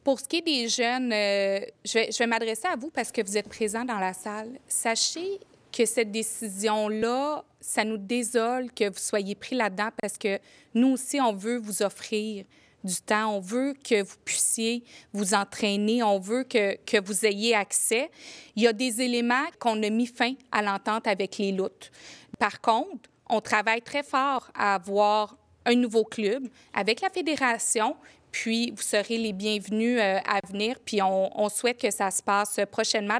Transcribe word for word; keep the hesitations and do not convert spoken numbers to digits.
Pour ce qui est des jeunes, euh, je vais, je vais m'adresser à vous parce que vous êtes présents dans la salle. Sachez que cette décision-là, ça nous désole que vous soyez pris là-dedans parce que nous aussi, on veut vous offrir du temps. On veut que vous puissiez vous entraîner. On veut que, que vous ayez accès. Il y a des éléments qu'on a mis fin à l'entente avec les luttes. Par contre, on travaille très fort à avoir un nouveau club avec la fédération. Puis, vous serez les bienvenus euh, à venir. Puis, on, on souhaite que ça se passe prochainement